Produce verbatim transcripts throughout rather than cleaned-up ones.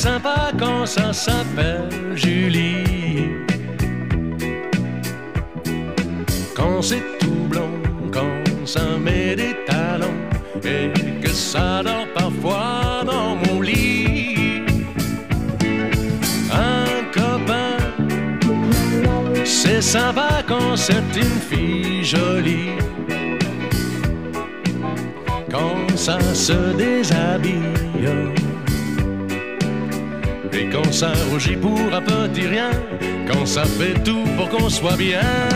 sympa quand ça s'appelle Julie. Quand c'est tout blanc, quand ça met des talons et que ça dort parfois dans mon lit. Un copain, c'est sympa quand c'est une fille jolie. Quand ça se déshabille et quand ça rougit pour un petit rien, quand ça fait tout pour qu'on soit bien.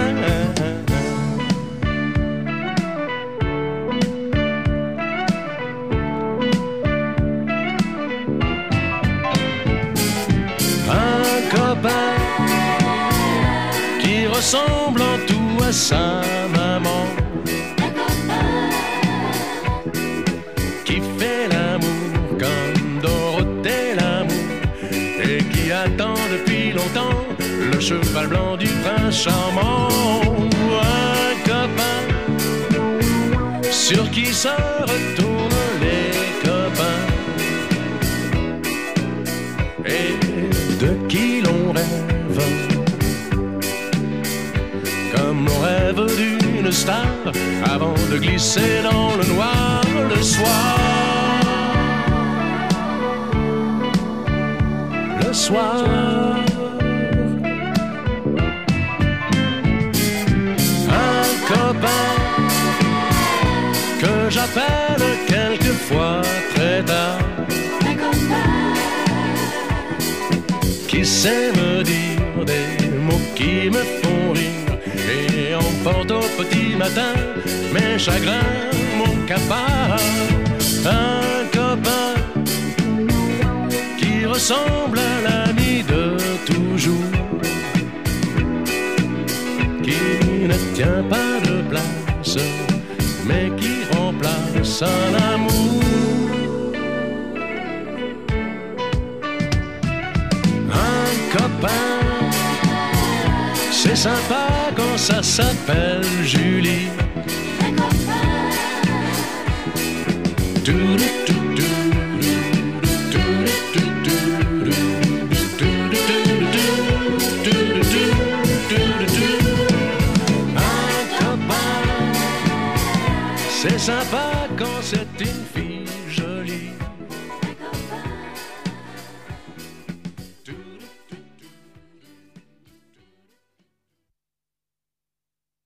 Un copain qui ressemble en tout à sa maman, qui fait l'amour comme Dorothée l'amour et qui attend depuis longtemps le cheval blanc du prince charmant. Un copain sur qui se retournent les copains et de qui l'on rêve comme l'on rêve d'une star avant de glisser dans le noir le soir. Le soir. Un copain que j'appelle quelquefois très tard, qui sait me dire des mots qui me font rire et emporte au petit matin mes chagrins, mon cafard. Un copain qui ressemble à l'ami de toujours, qui ne tient pas de place mais qui remplace un amour. Un copain, c'est sympa quand ça s'appelle Julie. Un copain, c'est sympa